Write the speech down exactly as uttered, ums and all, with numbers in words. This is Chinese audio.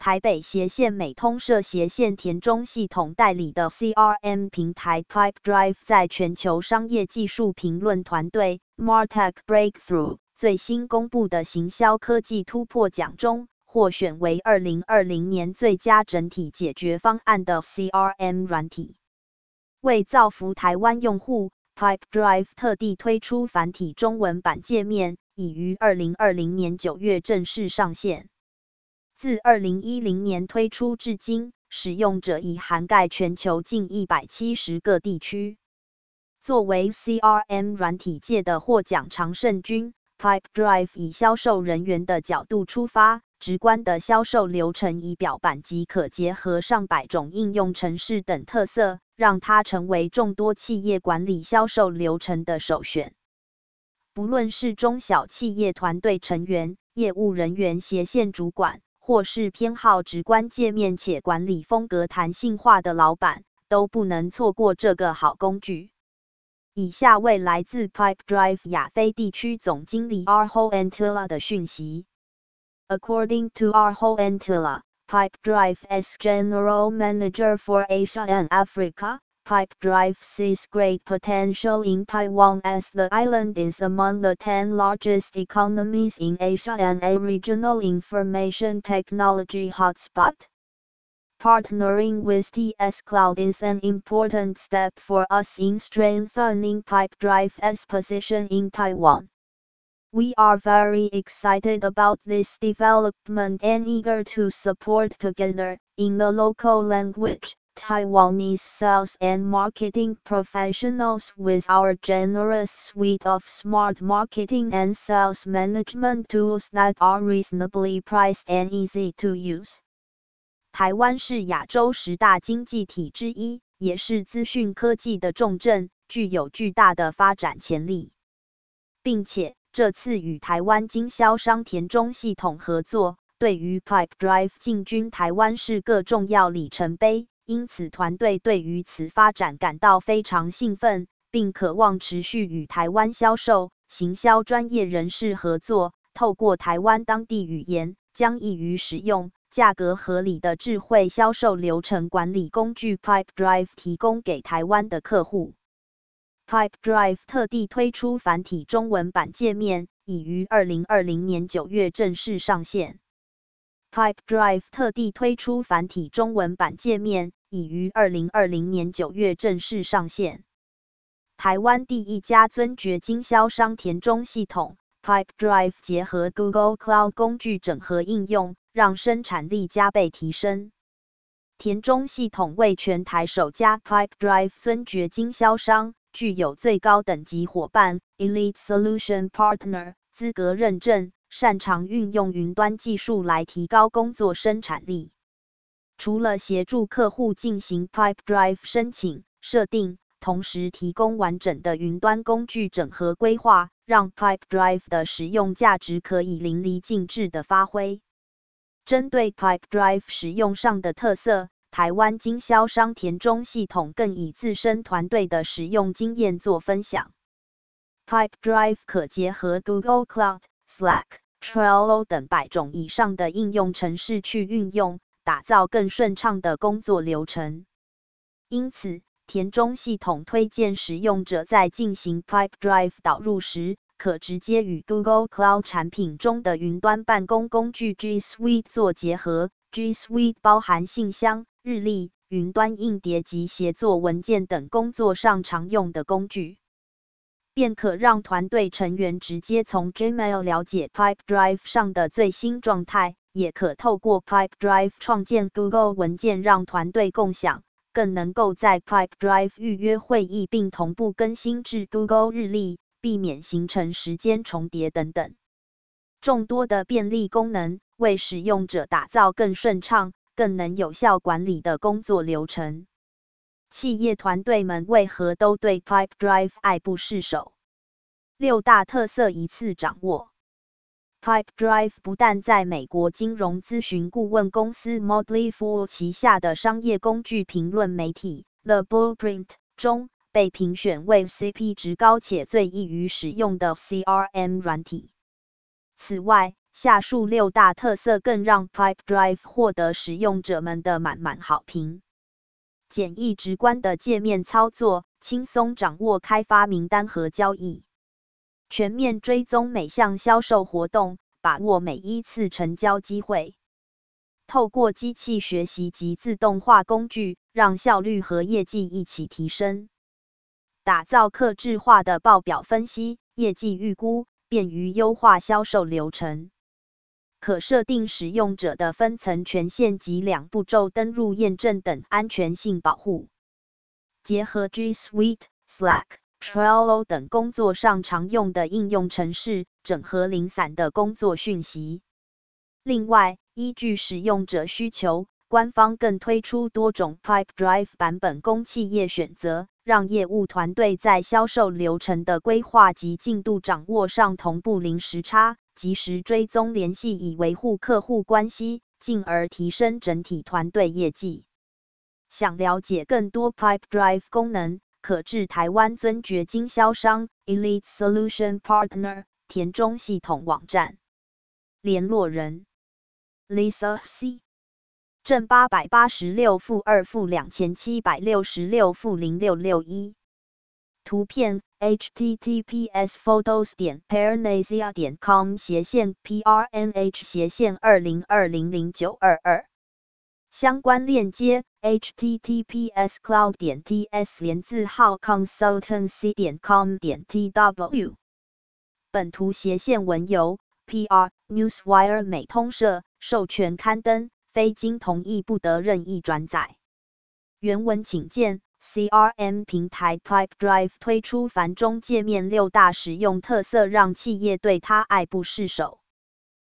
台北斜线美通社斜线田中系统代理的 C R M 平台 Pipedrive 在全球商业技术评论团队 Martech Breakthrough 最新公布的行销科技突破奖中，获选为二零二零年最佳整体解决方案的 C R M 软体。为造福台湾用户， Pipedrive 特地推出繁体中文版界面，已于二零二零年九月正式上线。自二零一零年推出至今，使用者已涵盖全球近一百七十个地区。作为 C R M 软体界的获奖常胜军， Pipedrive 以销售人员的角度出发，直观的销售流程仪表板及可结合上百种应用程式等特色，让它成为众多企业管理销售流程的首选。不论是中小企业团队成员、业务人员、斜线主管，或是偏好直观界面且管理风格弹性化的老板，都不能错过这个好工具。以下为来自 Pipedrive 亚非地区总经理 Arjo Antilla 的讯息。According to Arjo Antilla, Pipedrive's General Manager for Asia and Africa, Pipedrive sees great potential in Taiwan as the island is among the ten largest economies in Asia and a regional information technology hotspot. Partnering with T S Cloud is an important step for us in strengthening Pipedrive's position in Taiwan. We are very excited about this development and eager to support together, in the local language, Taiwanese sales and marketing professionals with our generous suite of smart marketing and sales management tools that are reasonably priced and easy to use. 台湾是亚洲十大经济体之一，也是资讯科技的重镇，具有巨大的发展潜力。并且，这次与台湾经销商田中系统合作，对于 Pipedrive 进军台湾是个重要里程碑。因此团队对于此发展感到非常兴奋，并渴望持续与台湾销售、行销专业人士合作，透过台湾当地语言，将易于使用、价格合理的智慧销售流程管理工具 Pipedrive 提供给台湾的客户。Pipedrive 特地推出繁体中文版界面，已于二零二零年九月正式上线。Pipedrive 特地推出繁体中文版界面，已于二零二零年九月正式上线。台湾第一家尊爵经销商田中系统 Pipedrive 结合 Google Cloud 工具整合应用，让生产力加倍提升。田中系统为全台首家 Pipedrive 尊爵经销商，具有最高等级伙伴 Elite Solution Partner 资格认证，擅长运用云端技术来提高工作生产力。除了协助客户进行 Pipedrive 申请、设定，同时提供完整的云端工具整合规划，让 Pipedrive 的使用价值可以淋漓尽致的发挥。针对 Pipedrive 使用上的特色，台湾经销商田中系统更以自身团队的使用经验做分享。Pipedrive 可结合 Google Cloud、Slack、Trello 等百种以上的应用程式去运用，打造更顺畅的工作流程。因此，田中系统推荐使用者在进行 Pipedrive 导入时，可直接与 Google Cloud 产品中的云端办公工具 G Suite 做结合。G Suite 包含信箱、日历、云端硬碟及协作文件等工作上常用的工具，便可让团队成员直接从 Gmail 了解 Pipedrive 上的最新状态，也可透过 Pipedrive 创建 Google 文件让团队共享，更能够在 Pipedrive 预约会议并同步更新至 Google 日历，避免形成时间重叠等等。众多的便利功能，为使用者打造更顺畅、更能有效管理的工作流程。企业团队们为何都对 Pipedrive 爱不释手？六大特色一次掌握。Pipedrive 不但在美国金融咨询顾问公司 Motley Fool 旗下的商业工具评论媒体 The Blueprint 中被评选为 C P 值高且最易于使用的 C R M 软体。此外， 下述六大特色更让 Pipedrive 获得使用者们的满满好评。简易直观的界面操作，轻松掌握开发名单和交易，全面追踪每项销售活动，把握每一次成交机会。透过机器学习及自动化工具，让效率和业绩一起提升。打造客制化的报表分析、业绩预估，便于优化销售流程。可设定使用者的分层权限及两步骤登入验证等安全性保护。结合 G Suite、Slack、Trello 等工作上常用的应用程式，整合零散的工作讯息。另外，依据使用者需求，官方更推出多种 Pipedrive 版本供企业选择，让业务团队在销售流程的规划及进度掌握上同步零时差，及时追踪联系，以维护客户关系，进而提升整体团队业绩。想了解更多 Pipedrive 功能，可至台湾尊爵经销商 Elite Solution Partner 田中系统网站。联络人 Lisa C 正八百八十六负二负两千七百六十六负零六六一。图片 https photos 点 pairnasia 点 com 斜线 prnh 斜线二零二零零九二二。相关链接 https cloud 点 ts 连字号 consultancy 点 com 点 tw。本图斜线文由 P R Newswire 美通社授权刊登，非经同意不得任意转载。原文请见 C R M 平台 Pipedrive 推出繁中界面六大使用特色，让企业对它爱不释手。